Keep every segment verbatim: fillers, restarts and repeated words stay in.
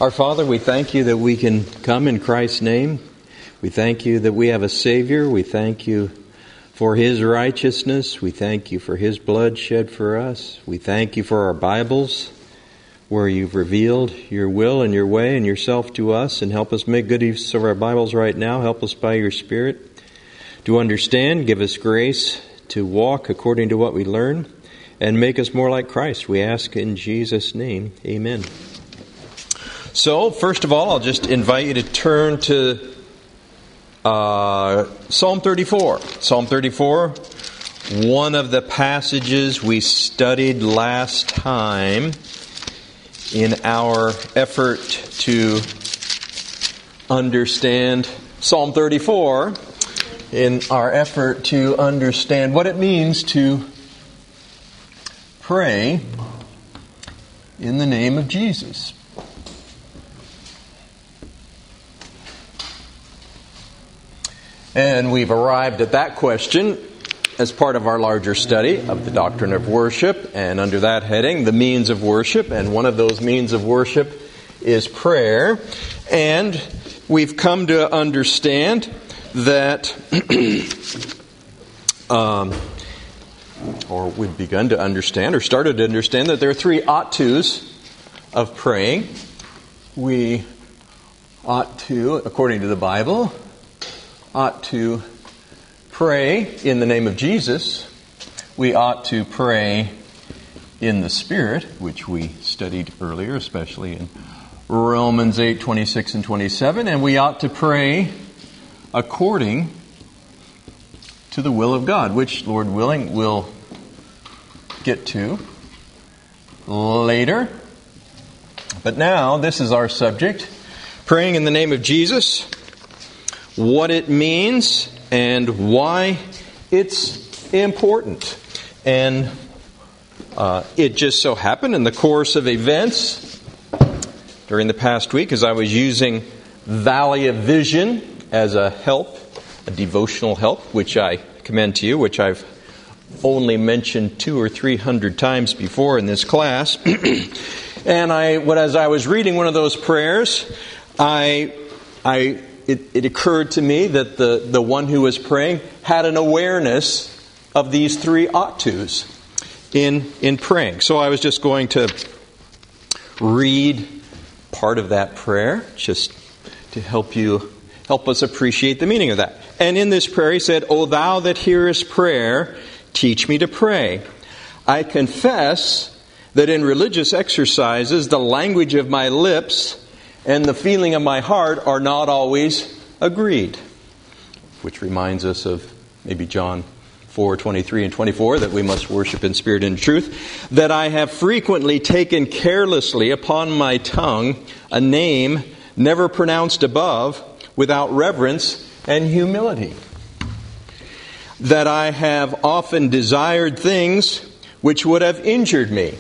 Our Father, we thank you that we can come in Christ's name. We thank you that we have a Savior. We thank you for His righteousness. We thank you for His blood shed for us. We thank you for our Bibles, where you've revealed your will and your way and yourself to us, and help us make good use of our Bibles right now. Help us by your Spirit to understand. Give us grace to walk according to what we learn, and make us more like Christ. We ask in Jesus' name. Amen. So, first of all, I'll just invite you to turn to uh, Psalm thirty-four. Psalm thirty-four, one of the passages we studied last time in our effort to understand Psalm thirty-four, in our effort to understand what it means to pray in the name of Jesus. And we've arrived at that question as part of our larger study of the doctrine of worship, and under that heading, the means of worship. And one of those means of worship is prayer. And we've come to understand that, um, or we've begun to understand, or started to understand, that there are three ought-tos of praying. We ought to, according to the Bible, ought to pray in the name of Jesus. We ought to pray in the Spirit, which we studied earlier, especially in Romans eight, twenty-six and twenty-seven. And we ought to pray according to the will of God, which, Lord willing, we'll get to later. But now, this is our subject, praying in the name of Jesus, what it means and why it's important. And uh, it just so happened in the course of events during the past week, as I was using Valley of Vision as a help, a devotional help, which I commend to you, which I've only mentioned two or three hundred times before in this class. And I, what as I was reading one of those prayers, I, I, it, it occurred to me that the, the one who was praying had an awareness of these three ought-tos in, in praying. So I was just going to read part of that prayer, just to help you, help us appreciate the meaning of that. And in this prayer he said, "O thou that hearest prayer, teach me to pray. I confess that in religious exercises the language of my lips and the feeling of my heart are not always agreed." Which reminds us of maybe John four, twenty-three and twenty-four, that we must worship in spirit and truth. "That I have frequently taken carelessly upon my tongue a name never pronounced above, without reverence and humility. That I have often desired things which would have injured me.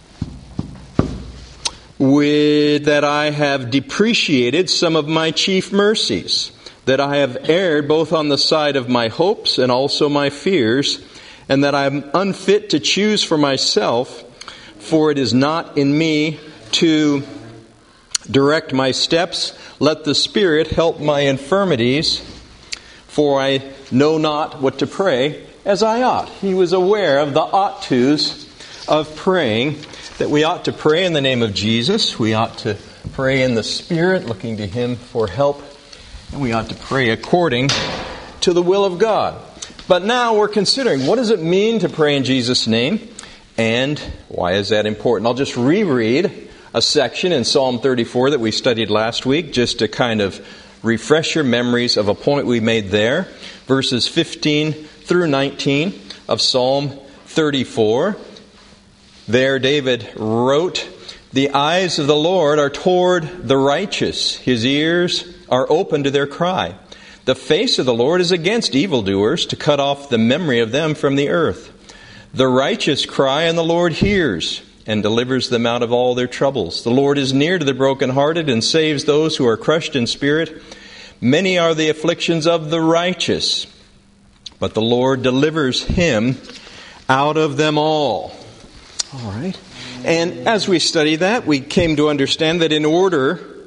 With that I have depreciated some of my chief mercies. That I have erred both on the side of my hopes and also my fears. And that I am unfit to choose for myself, for it is not in me to direct my steps. Let the Spirit help my infirmities, for I know not what to pray as I ought." He was aware of the ought-tos of praying, that we ought to pray in the name of Jesus. We ought to pray in the Spirit, looking to Him for help. And we ought to pray according to the will of God. But now we're considering, what does it mean to pray in Jesus' name? And why is that important? I'll just reread a section in Psalm thirty-four that we studied last week, just to kind of refresh your memories of a point we made there. Verses fifteen through nineteen of Psalm thirty-four. There David wrote, "The eyes of the Lord are toward the righteous. His ears are open to their cry. The face of the Lord is against evildoers, to cut off the memory of them from the earth. The righteous cry, and the Lord hears, and delivers them out of all their troubles. The Lord is near to the brokenhearted, and saves those who are crushed in spirit. Many are the afflictions of the righteous, but the Lord delivers him out of them all." All right. And as we study that, we came to understand that in order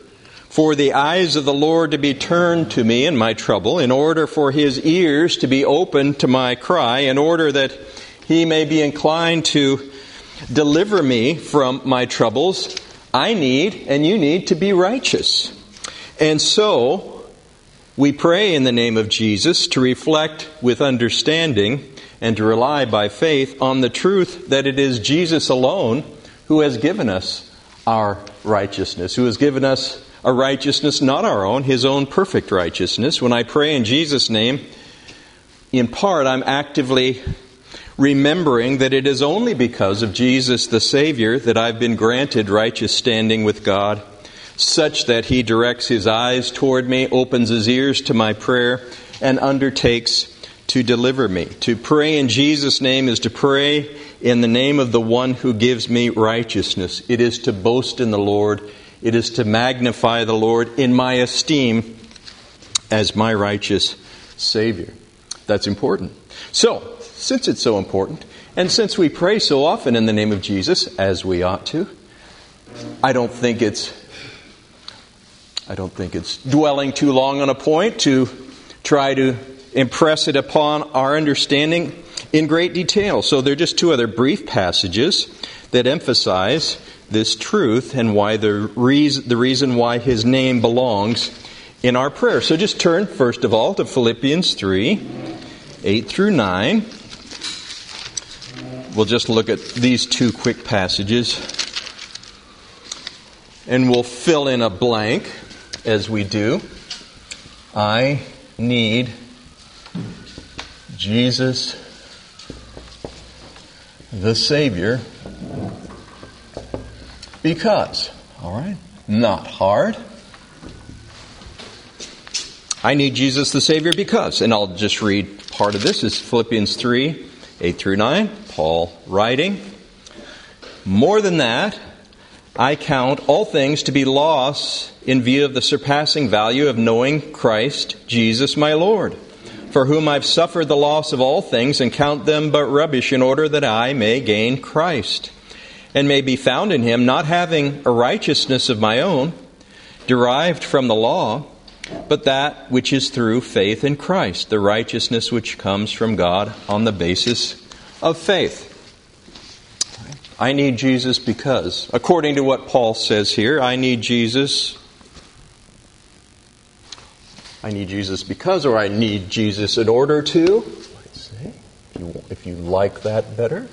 for the eyes of the Lord to be turned to me in my trouble, in order for his ears to be open to my cry, in order that he may be inclined to deliver me from my troubles, I need, and you need, to be righteous. And so, we pray in the name of Jesus to reflect with understanding and to rely by faith on the truth that it is Jesus alone who has given us our righteousness, who has given us a righteousness not our own, his own perfect righteousness. When I pray in Jesus' name, in part I'm actively remembering that it is only because of Jesus the Savior that I've been granted righteous standing with God, such that he directs his eyes toward me, opens his ears to my prayer, and undertakes to deliver me. To pray in Jesus' name is to pray in the name of the one who gives me righteousness. It is to boast in the Lord. It is to magnify the Lord in my esteem as my righteous Savior. That's important. So, since it's so important, and since we pray so often in the name of Jesus, as we ought to, I don't think it's I don't think it's dwelling too long on a point to try to impress it upon our understanding in great detail. So there are just two other brief passages that emphasize this truth and why the reason, the reason why his name belongs in our prayer. So just turn, first of all, to Philippians three, eight through nine. We'll just look at these two quick passages, and we'll fill in a blank as we do. I need Jesus the Savior because, all right, not hard. I need Jesus the Savior because, and I'll just read part of this. This is Philippians three, eight through nine. Paul writing, more than that, I count all things to be loss in view of the surpassing value of knowing Christ Jesus my Lord, for whom I've suffered the loss of all things and count them but rubbish in order that I may gain Christ and may be found in him, not having a righteousness of my own derived from the law, but that which is through faith in Christ, the righteousness which comes from God on the basis of faith. I need Jesus because, according to what Paul says here, I need Jesus. I need Jesus because, or I need Jesus in order to. Let's see, if you, if you like that better.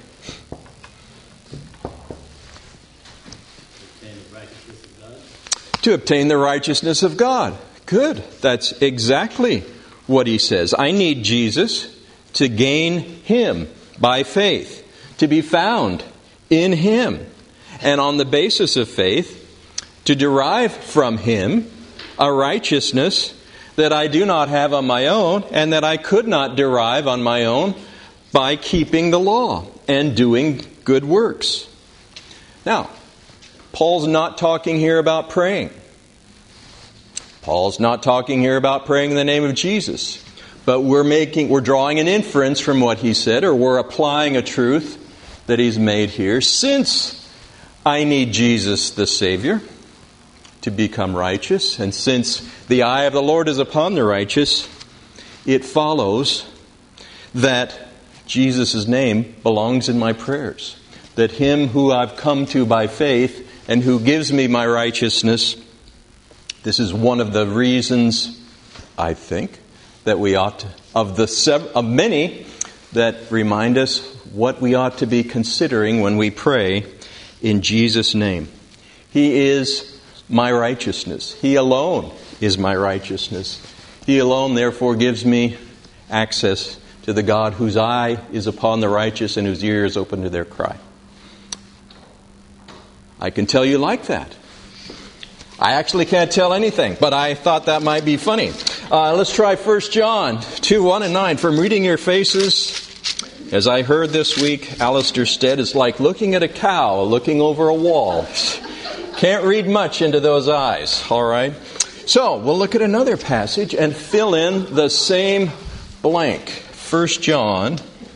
To obtain the righteousness of God. Good. That's exactly what he says. I need Jesus to gain him by faith, to be found in him, and on the basis of faith, to derive from him a righteousness that I do not have on my own, and that I could not derive on my own by keeping the law and doing good works. Now, Paul's not talking here about praying. Paul's not talking here about praying in the name of Jesus. But we're making, we're drawing an inference from what he said, or we're applying a truth that he's made here. Since I need Jesus the Savior to become righteous, and since the eye of the Lord is upon the righteous, it follows that Jesus' name belongs in my prayers. That him who I've come to by faith and who gives me my righteousness, this is one of the reasons, I think, that we ought to, of the sev- of many that remind us what we ought to be considering when we pray in Jesus' name. He is my righteousness. He alone is my righteousness. He alone, therefore, gives me access to the God whose eye is upon the righteous and whose ear is open to their cry. I can tell you like that. I actually can't tell anything, but I thought that might be funny. Uh, let's try First John two, one and nine. From reading your faces, as I heard this week, Alistair Stead, is like looking at a cow looking over a wall. Can't read much into those eyes, all right? So, we'll look at another passage and fill in the same blank. First John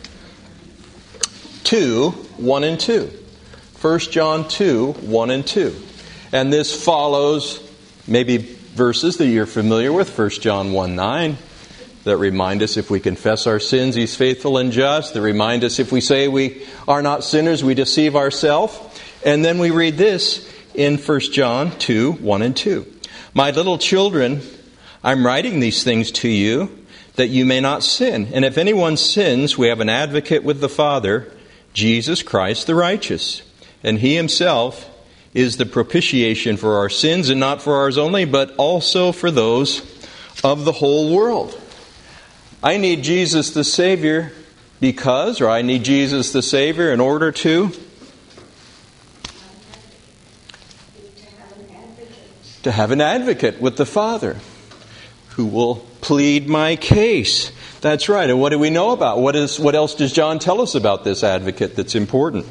two, one and two. First John two, one and two. And this follows maybe verses that you're familiar with, First John one nine, that remind us if we confess our sins, He's faithful and just. That remind us if we say we are not sinners, we deceive ourselves. And then we read this in First John two one and two. My little children, I'm writing these things to you that you may not sin. And if anyone sins, we have an advocate with the Father, Jesus Christ the righteous. And He Himself is the propitiation for our sins, and not for ours only, but also for those of the whole world. I need Jesus the Savior because, or I need Jesus the Savior in order to, to have an advocate with the Father who will plead my case. That's right. And what do we know about? What is? What else does John tell us about this advocate that's important?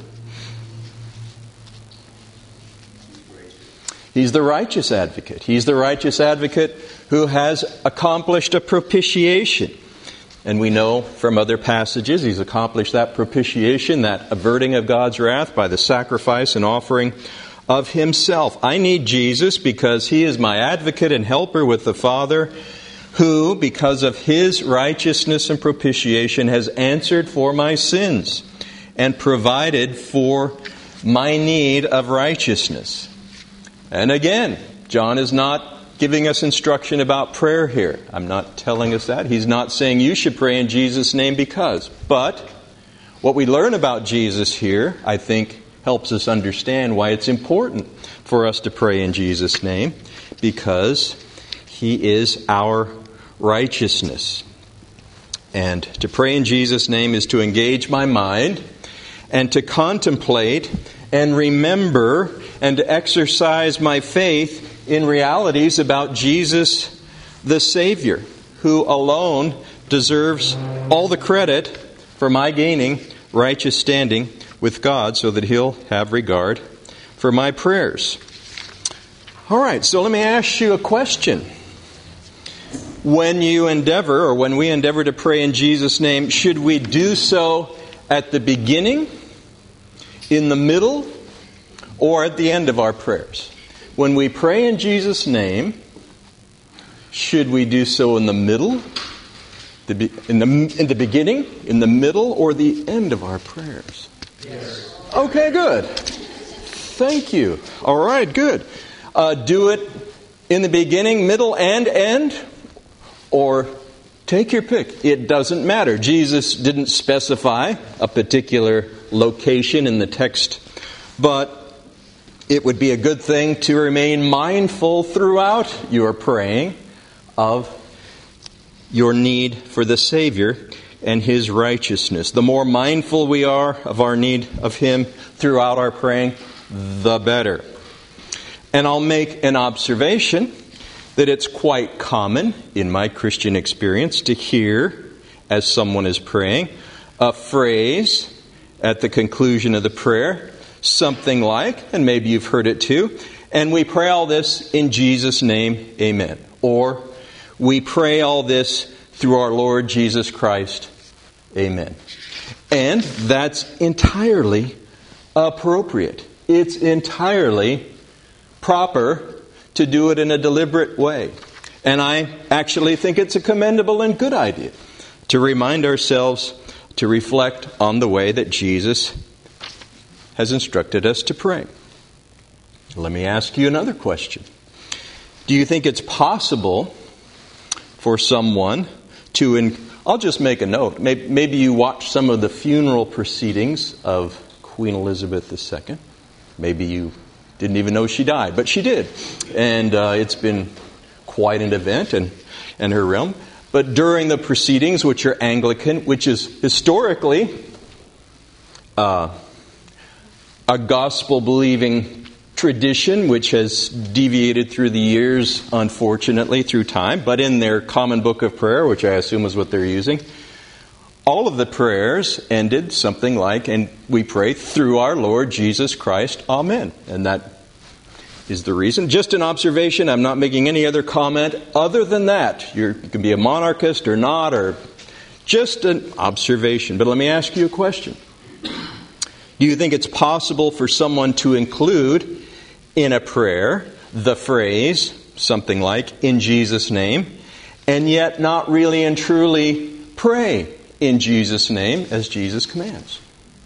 He's the righteous advocate. He's the righteous advocate who has accomplished a propitiation. And we know from other passages He's accomplished that propitiation, that averting of God's wrath by the sacrifice and offering of Himself. I need Jesus because He is my advocate and helper with the Father, who, because of His righteousness and propitiation, has answered for my sins and provided for my need of righteousness. And again, John is not giving us instruction about prayer here. I'm not telling us that. He's not saying you should pray in Jesus' name because. But what we learn about Jesus here, I think, helps us understand why it's important for us to pray in Jesus' name, because He is our righteousness. And to pray in Jesus' name is to engage my mind and to contemplate and remember and to exercise my faith in realities about Jesus the Savior, who alone deserves all the credit for my gaining righteous standing with God, so that He'll have regard for my prayers. All right, so let me ask you a question. When you endeavor, or when we endeavor to pray in Jesus' name, should we do so at the beginning, in the middle, or at the end of our prayers? When we pray in Jesus' name, should we do so in the middle, the, in the in the beginning, in the middle, or the end of our prayers? Yes. Okay, good. Thank you. All right, good. Uh, do it in the beginning, middle, and end, or take your pick. It doesn't matter. Jesus didn't specify a particular location in the text, but it would be a good thing to remain mindful throughout your praying of your need for the Savior and His righteousness. The more mindful we are of our need of Him throughout our praying, the better. And I'll make an observation that it's quite common in my Christian experience to hear, as someone is praying, a phrase at the conclusion of the prayer, something like, and maybe you've heard it too, and we pray all this in Jesus' name, amen. Or, we pray all this through our Lord Jesus Christ, amen. And that's entirely appropriate. It's entirely proper to do it in a deliberate way. And I actually think it's a commendable and good idea to remind ourselves to reflect on the way that Jesus has instructed us to pray. Let me ask you another question. Do you think it's possible for someone to, in, I'll just make a note, maybe, maybe you watched some of the funeral proceedings of Queen Elizabeth the Second. Maybe you didn't even know she died, but she did. And uh, it's been quite an event in, in her realm. But during the proceedings, which are Anglican, which is historically uh, a gospel-believing tradition, which has deviated through the years, unfortunately, through time, but in their common book of prayer, which I assume is what they're using, all of the prayers ended something like, and we pray through our Lord Jesus Christ, amen. And that is the reason. Just an observation. I'm not making any other comment other than that. You're, you can be a monarchist or not, or just an observation. But let me ask you a question. Do you think it's possible for someone to include in a prayer the phrase, something like, in Jesus' name, and yet not really and truly pray in Jesus' name as Jesus commands?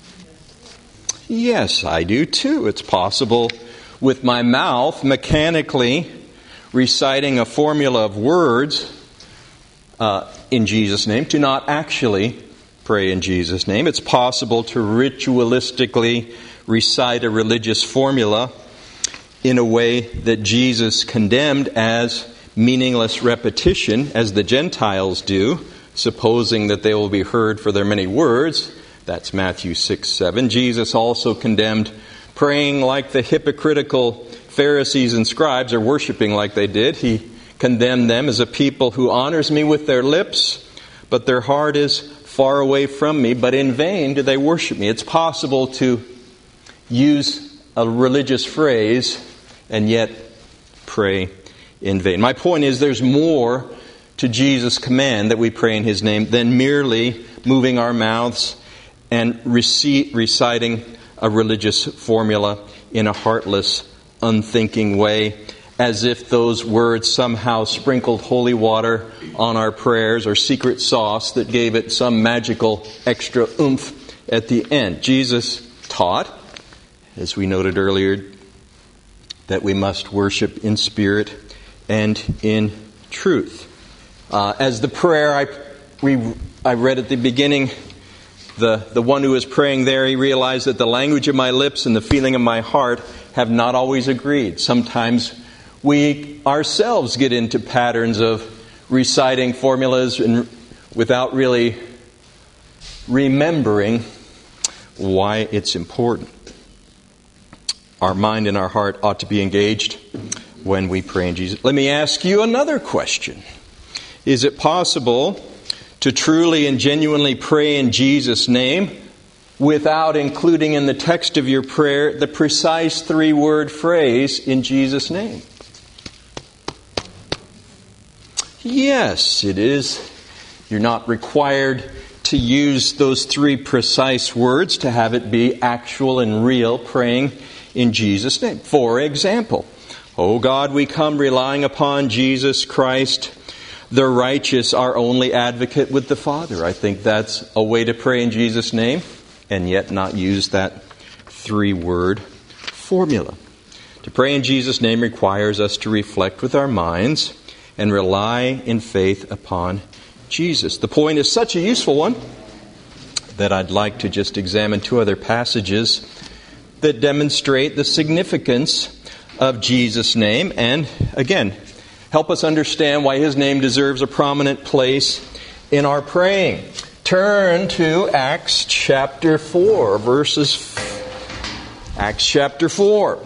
Yes, I do too. It's possible with my mouth mechanically reciting a formula of words uh, in Jesus' name to not actually pray in Jesus' name. It's possible to ritualistically recite a religious formula in a way that Jesus condemned as meaningless repetition, as the Gentiles do, supposing that they will be heard for their many words. That's Matthew six seven. Jesus also condemned praying like the hypocritical Pharisees and scribes, or worshiping like they did. He condemned them as a people who honors me with their lips, but their heart is far away from me, but in vain do they worship me. It's possible to use a religious phrase and yet pray in vain. My point is, there's more to Jesus' command that we pray in His name than merely moving our mouths and rec- reciting a religious formula in a heartless, unthinking way, as if those words somehow sprinkled holy water on our prayers or secret sauce that gave it some magical extra oomph at the end. Jesus taught, as we noted earlier, that we must worship in spirit and in truth. Uh, as the prayer I we I read at the beginning, the, the one who was praying there, he realized that the language of my lips and the feeling of my heart have not always agreed. Sometimes we ourselves get into patterns of reciting formulas and without really remembering why it's important. Our mind and our heart ought to be engaged when we pray in Jesus. Let me ask you another question. Is it possible to truly and genuinely pray in Jesus' name without including in the text of your prayer the precise three-word phrase, in Jesus' name? Yes, it is. You're not required to use those three precise words to have it be actual and real praying in Jesus' name. For example, O God, we come relying upon Jesus Christ, the righteous, our only advocate with the Father. I think that's a way to pray in Jesus' name and yet not use that three-word formula. To pray in Jesus' name requires us to reflect with our minds and rely in faith upon Jesus. The point is such a useful one that I'd like to just examine two other passages that demonstrate the significance of Jesus' name and, again, help us understand why His name deserves a prominent place in our praying. Turn to Acts chapter four, verses... Acts chapter four.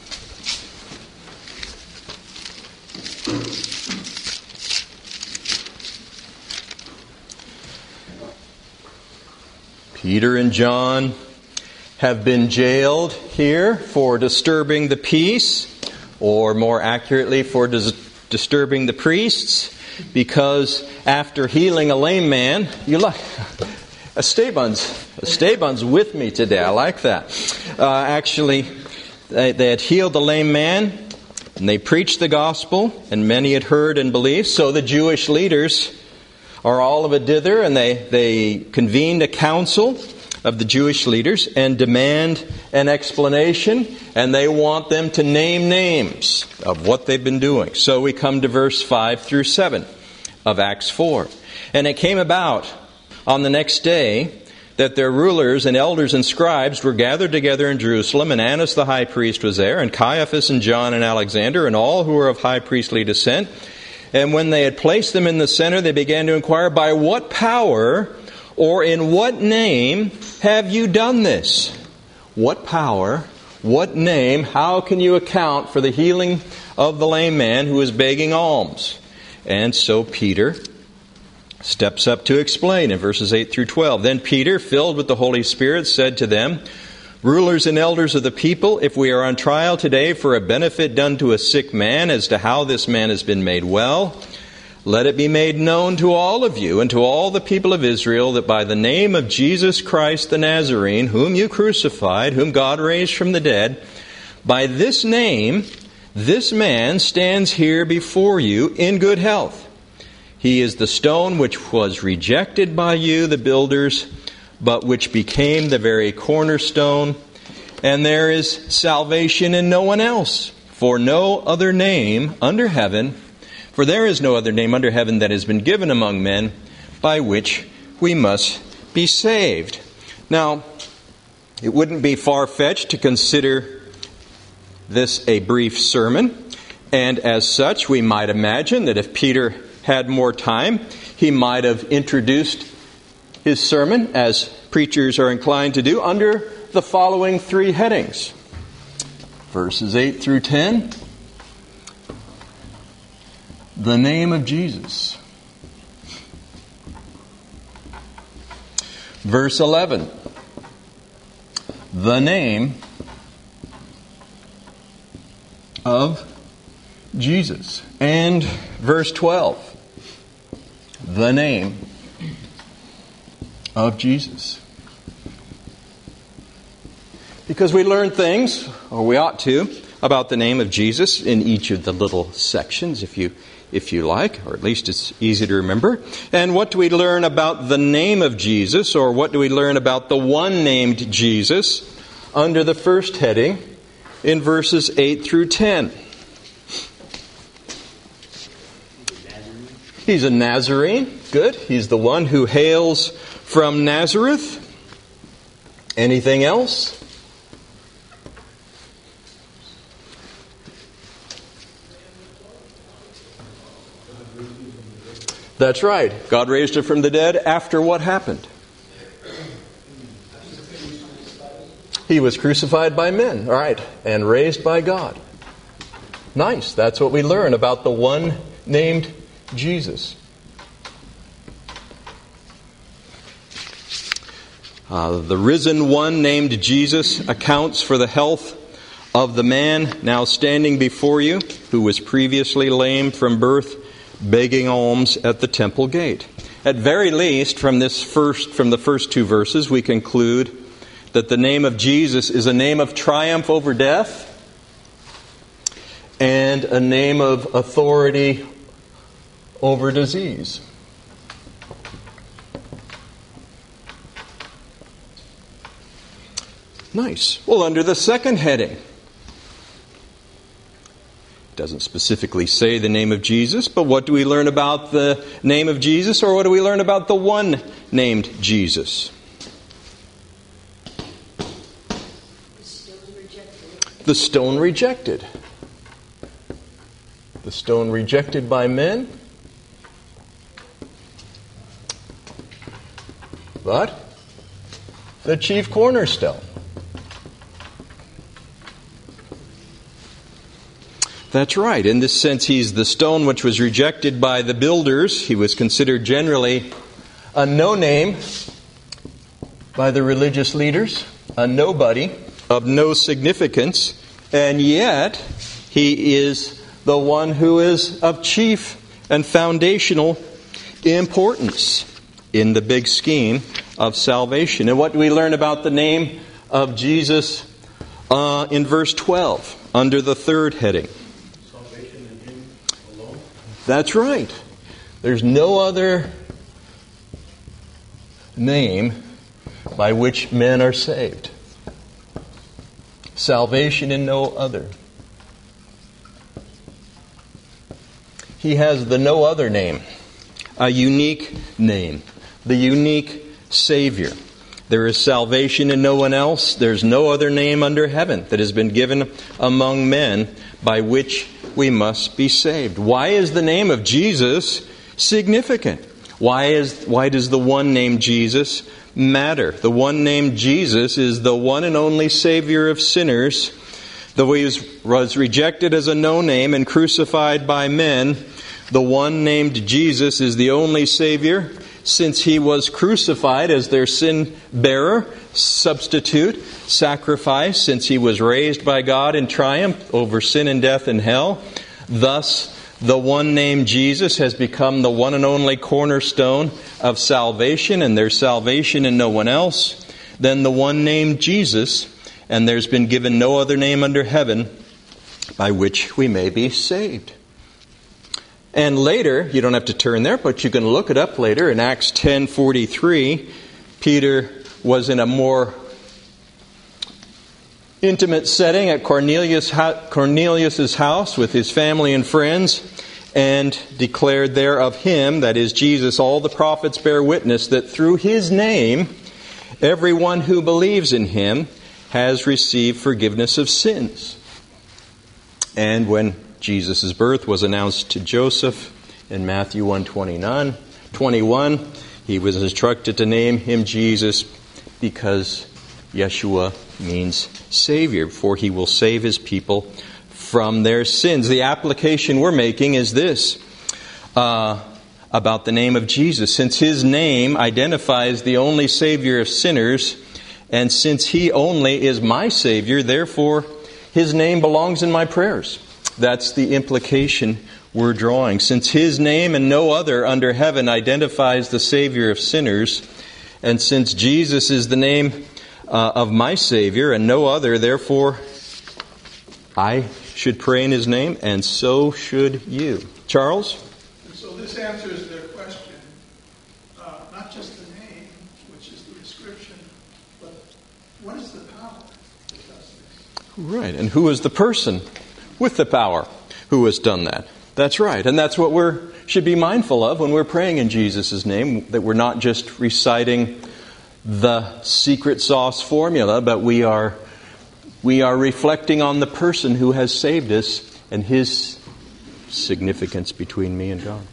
Peter and John have been jailed here for disturbing the peace, or more accurately, for dis- disturbing the priests, because after healing a lame man, you like Esteban's Esteban's with me today. I like that. Uh, actually, they, they had healed the lame man, and they preached the gospel, and many had heard and believed. So the Jewish leaders are all of a dither, and they they convened a council of the Jewish leaders and demand an explanation, and they want them to name names of what they've been doing. So we come to verse five through seven of Acts four. And it came about on the next day that their rulers and elders and scribes were gathered together in Jerusalem, and Annas the high priest was there, and Caiaphas and John and Alexander, and all who were of high priestly descent. And when they had placed them in the center, they began to inquire, by what power or in what name have you done this? What power, what name, how can you account for the healing of the lame man who is begging alms? And so Peter steps up to explain in verses eight through twelve. Then Peter, filled with the Holy Spirit, said to them, rulers and elders of the people, if we are on trial today for a benefit done to a sick man as to how this man has been made well, let it be made known to all of you and to all the people of Israel that by the name of Jesus Christ the Nazarene, whom you crucified, whom God raised from the dead, by this name This man stands here before you in good health. He is the stone which was rejected by you, the builders, but which became the very cornerstone. And there is salvation in no one else, for no other name under heaven, for there is no other name under heaven that has been given among men by which we must be saved. Now, it wouldn't be far-fetched to consider this a brief sermon, and as such, we might imagine that if Peter had more time, he might have introduced his sermon, as preachers are inclined to do, under the following three headings. Verses eight through ten, the name of Jesus. Verse eleven, the name of Jesus. And verse twelve, the name of Jesus. Because we learn things, or we ought to, about the name of Jesus in each of the little sections, if you if you like, or at least it's easy to remember. And what do we learn about the name of Jesus, or what do we learn about the one named Jesus under the first heading in verses eight through ten? He's a Nazarene. Good. He's the one who hails from Nazareth. Anything else? That's right. God raised him from the dead after what happened? He was crucified by men, all right, and raised by God. Nice. That's what we learn about the one named Jesus. Uh, the risen one named Jesus accounts for the health of the man now standing before you, who was previously lame from birth, begging alms at the temple gate. At very least, from this first, from the first two verses, we conclude that the name of Jesus is a name of triumph over death and a name of authority over disease. Nice. Well, under the second heading, doesn't specifically say the name of Jesus, but what do we learn about the name of Jesus, or what do we learn about the one named Jesus? The stone rejected. The stone rejected. The stone rejected by men. But the chief cornerstone. That's right. In this sense, he's the stone which was rejected by the builders. He was considered generally a no-name by the religious leaders, a nobody of no significance, and yet he is the one who is of chief and foundational importance in the big scheme of salvation. And what do we learn about the name of Jesus uh, in verse twelve, under the third heading? That's right. There's no other name by which men are saved. Salvation in no other. He has the no other name, a unique name, the unique Savior. There is salvation in no one else. There's no other name under heaven that has been given among men by which we must be saved. Why is the name of Jesus significant? Why is why does the one named Jesus matter? The one named Jesus is the one and only Savior of sinners. Though he was rejected as a no-name and crucified by men, the one named Jesus is the only Savior, since he was crucified as their sin-bearer, substitute, sacrifice, since he was raised by God in triumph over sin and death and hell. Thus, the one named Jesus has become the one and only cornerstone of salvation, and there's salvation in no one else than the one named Jesus, and there's been given no other name under heaven by which we may be saved. And later, you don't have to turn there, but you can look it up later. In Acts ten forty-three, Peter was in a more intimate setting at Cornelius' Cornelius's house with his family and friends, and declared there of him, that is Jesus, all the prophets bear witness that through his name, everyone who believes in him has received forgiveness of sins. And when Jesus' birth was announced to Joseph in Matthew one twenty-nine, twenty-one, he was instructed to name him Jesus because Yeshua means Savior, for he will save his people from their sins. The application we're making is this uh, about the name of Jesus. Since his name identifies the only Savior of sinners, and since he only is my Savior, therefore his name belongs in my prayers. That's the implication we're drawing. Since his name and no other under heaven identifies the Savior of sinners, and since Jesus is the name uh, of my Savior and no other, therefore I should pray in his name, and so should you. Charles? And so this answers their question, uh, not just the name, which is the description, but what is the power that does this? Right, and who is the person with the power who has done that? That's right, and that's what we should be mindful of when we're praying in Jesus' name, that we're not just reciting the secret sauce formula, but we are we are reflecting on the person who has saved us and his significance between me and God.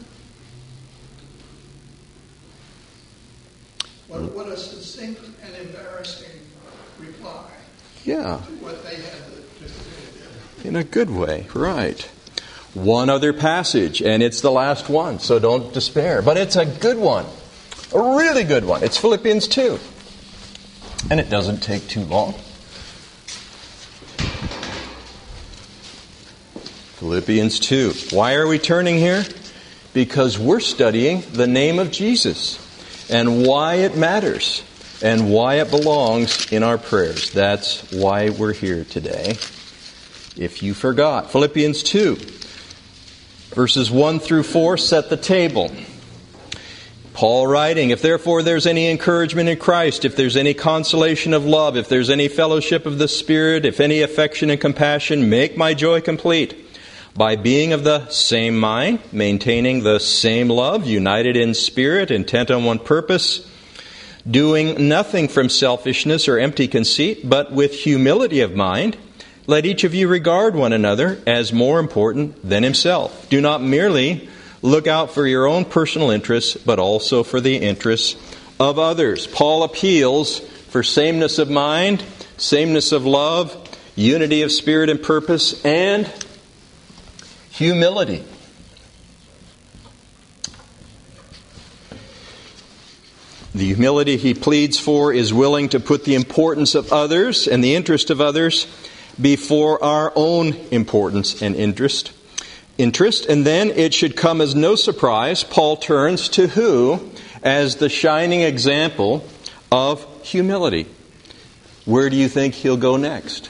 What, what a succinct and embarrassing reply. Yeah. To what they had to do. In a good way, right. One other passage, and it's the last one, so don't despair. But it's a good one. A really good one. It's Philippians two. And it doesn't take too long. Philippians two. Why are we turning here? Because we're studying the name of Jesus and why it matters and why it belongs in our prayers. That's why we're here today. If you forgot, Philippians two, verses one through four set the table. Paul writing, if therefore there's any encouragement in Christ, if there's any consolation of love, if there's any fellowship of the Spirit, if any affection and compassion, make my joy complete by being of the same mind, maintaining the same love, united in spirit, intent on one purpose, doing nothing from selfishness or empty conceit, but with humility of mind, let each of you regard one another as more important than himself. Do not merely look out for your own personal interests, but also for the interests of others. Paul appeals for sameness of mind, sameness of love, unity of spirit and purpose, and humility. The humility he pleads for is willing to put the importance of others and the interest of others before our own importance and interest. Interest, and then it should come as no surprise, Paul turns to who as the shining example of humility. Where do you think he'll go next?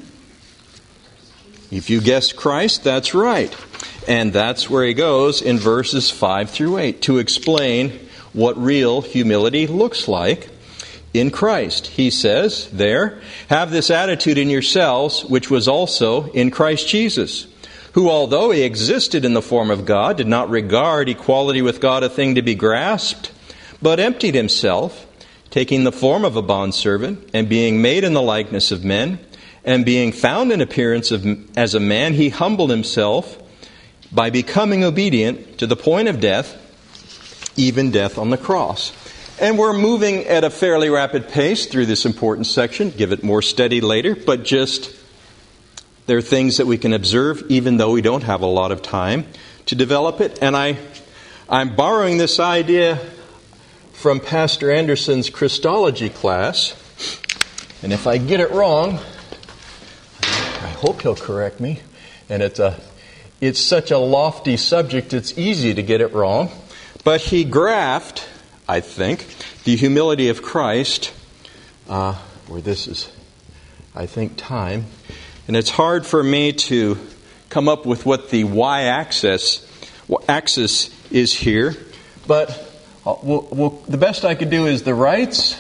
If you guessed Christ, that's right. And that's where he goes in verses five through eight to explain what real humility looks like in Christ. He says there, have this attitude in yourselves, which was also in Christ Jesus, who, although he existed in the form of God, did not regard equality with God a thing to be grasped, but emptied himself, taking the form of a bondservant, and being made in the likeness of men, and being found in appearance of, as a man, he humbled himself by becoming obedient to the point of death, even death on the cross. And we're moving at a fairly rapid pace through this important section. Give it more steady later, but just there are things that we can observe even though we don't have a lot of time to develop it. And I, I'm borrowing this idea from Pastor Anderson's Christology class. And if I get it wrong, I hope he'll correct me. And it's a, it's such a lofty subject, it's easy to get it wrong. But he graphed, I think, the humility of Christ, uh, where this is, I think, time. And it's hard for me to come up with what the y-axis axis is here. But we'll, we'll, the best I could do is the rights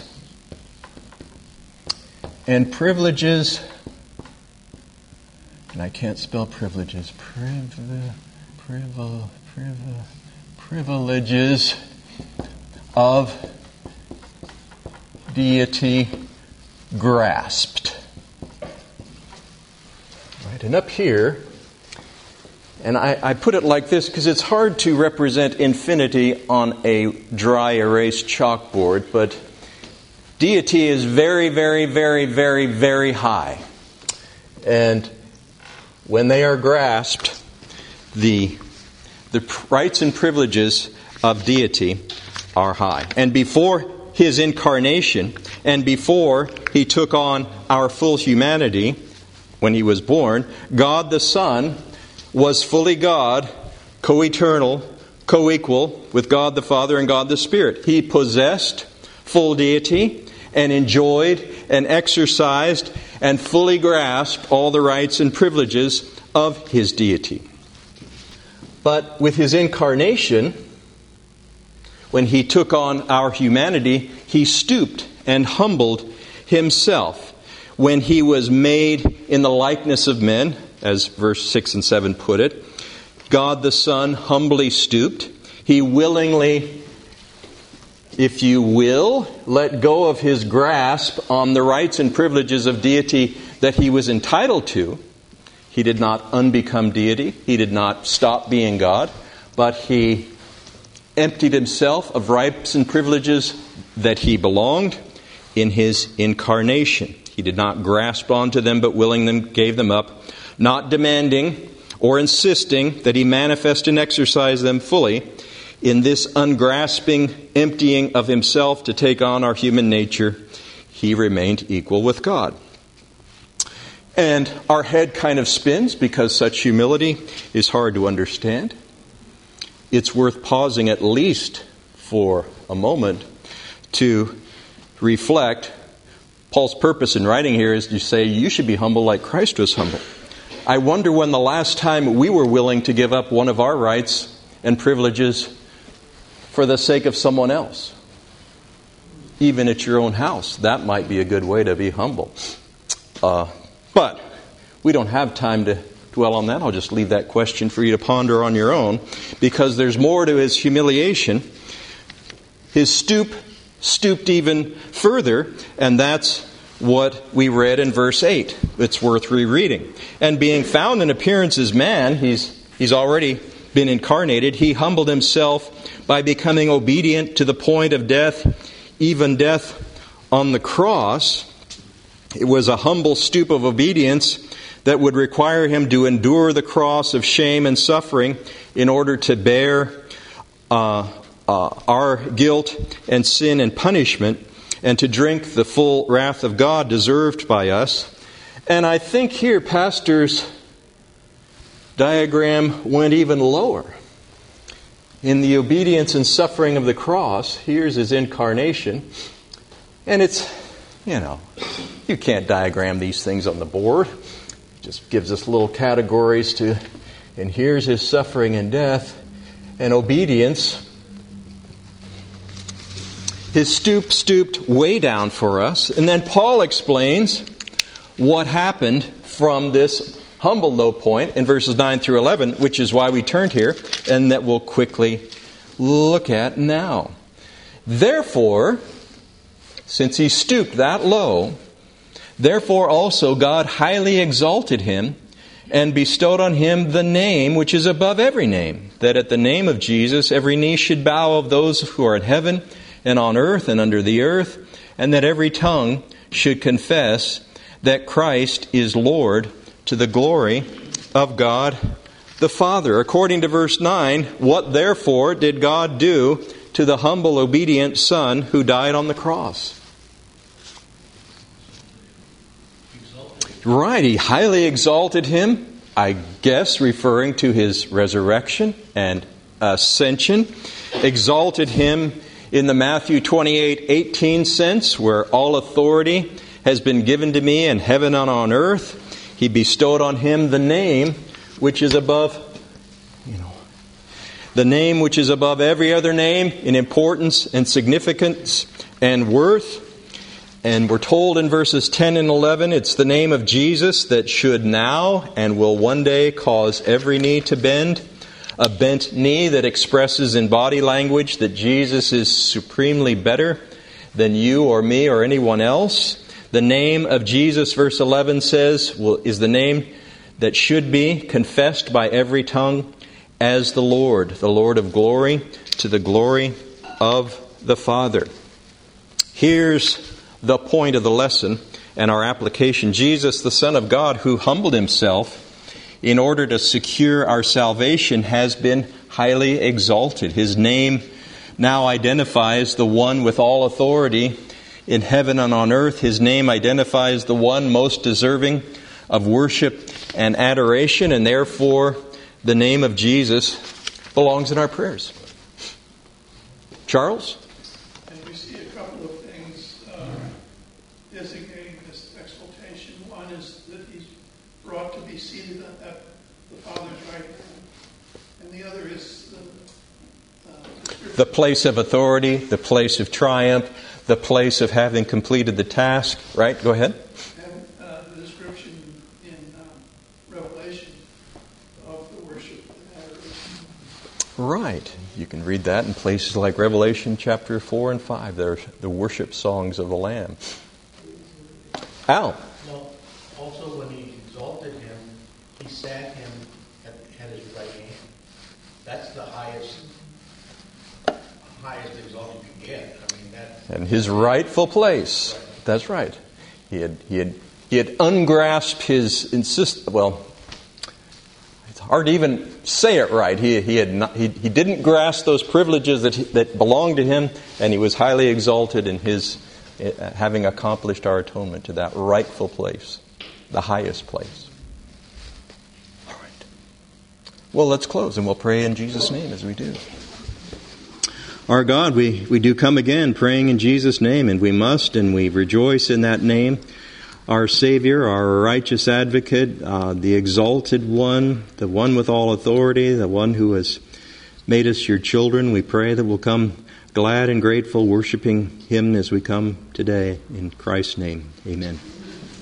and privileges. And I can't spell privileges. Priv, priv, priv, privileges of deity grasped. Right, and up here, and I, I put it like this because it's hard to represent infinity on a dry erase chalkboard, but deity is very, very, very, very, very high. And when they are grasped, the, the rights and privileges of deity are high. And before His incarnation, and before He took on our full humanity when He was born, God the Son was fully God, co-eternal, co-equal with God the Father and God the Spirit. He possessed full deity and enjoyed and exercised and fully grasped all the rights and privileges of His deity. But with His incarnation, when He took on our humanity, He stooped and humbled Himself. When He was made in the likeness of men, as verse six and seven put it, God the Son humbly stooped. He willingly, if you will, let go of His grasp on the rights and privileges of deity that He was entitled to. He did not unbecome deity. He did not stop being God. But He emptied Himself of rights and privileges that He belonged in His incarnation. He did not grasp onto them, but willingly gave them up, not demanding or insisting that He manifest and exercise them fully. In this ungrasping emptying of Himself to take on our human nature, He remained equal with God. And our head kind of spins because such humility is hard to understand. It's worth pausing at least for a moment to reflect. Paul's purpose in writing here is to say you should be humble like Christ was humble. I wonder when the last time we were willing to give up one of our rights and privileges for the sake of someone else. Even at your own house, that might be a good way to be humble. Uh, but we don't have time to dwell on that. I'll just leave that question for you to ponder on your own, because there's more to His humiliation. His stoop stooped even further, and that's what we read in verse eight. It's worth rereading. And being found in appearance as man, he's he's already been incarnated, He humbled Himself by becoming obedient to the point of death, even death on the cross. It was a humble stoop of obedience that would require Him to endure the cross of shame and suffering in order to bear uh, uh, our guilt and sin and punishment, and to drink the full wrath of God deserved by us. And I think here Pastor's diagram went even lower. In the obedience and suffering of the cross, here's His incarnation. And it's, you know, you can't diagram these things on the board. It just gives us little categories to, and here's His suffering and death and obedience. His stoop stooped way down for us. And then Paul explains what happened from this humble low point in verses nine through eleven, which is why we turned here, and that we'll quickly look at now. Therefore, since He stooped that low, therefore also God highly exalted Him and bestowed on Him the name which is above every name, that at the name of Jesus every knee should bow of those who are in heaven and on earth and under the earth, and that every tongue should confess that Christ is Lord, to the glory of God the Father. According to verse nine, what therefore did God do to the humble, obedient Son who died on the cross? Exalted. Right, He highly exalted Him, I guess referring to His resurrection and ascension. Exalted Him in the Matthew twenty-eight eighteen sense, where all authority has been given to me in heaven and on earth. He bestowed on him the name which is above, you know, the name which is above every other name in importance and significance and worth. And we're told in verses ten and eleven, it's the name of Jesus that should now and will one day cause every knee to bend. A bent knee that expresses in body language that Jesus is supremely better than you or me or anyone else. The name of Jesus, verse eleven says, will, is the name that should be confessed by every tongue as the Lord, the Lord of glory, to the glory of the Father. Here's the point of the lesson and our application. Jesus, the Son of God, who humbled himself in order to secure our salvation, has been highly exalted. His name now identifies the one with all authority in heaven and on earth. His name identifies the one most deserving of worship and adoration, and therefore the name of Jesus belongs in our prayers. Charles? And we see a couple of things uh, designating this exaltation. One is that he's brought to be seated at the Father's right hand. And the other is the, uh, the place of authority, the place of triumph, the place of having completed the task. Right? Go ahead. And uh, the description in uh, Revelation of the worship and adoration. Right. You can read that in places like Revelation chapter four and five. They're the worship songs of the Lamb. Al? Well, also when he exalted him, he sat him at, at his right hand. That's the highest, highest exalt you can get. I mean, that. And his rightful place. Right. That's right. He had he had he had ungrasped his insist. Well, it's hard to even say it right. He he had not, he he didn't grasp those privileges that he, that belonged to him, and he was highly exalted in his uh, having accomplished our atonement to that rightful place, the highest place. All right. Well, let's close, and we'll pray in Jesus' name as we do. Our God, we, we do come again praying in Jesus' name, and we must, and we rejoice in that name. Our Savior, our righteous advocate, uh, the exalted one, the one with all authority, the one who has made us your children. We pray that we'll come glad and grateful, worshiping Him as we come today. In Christ's name, amen.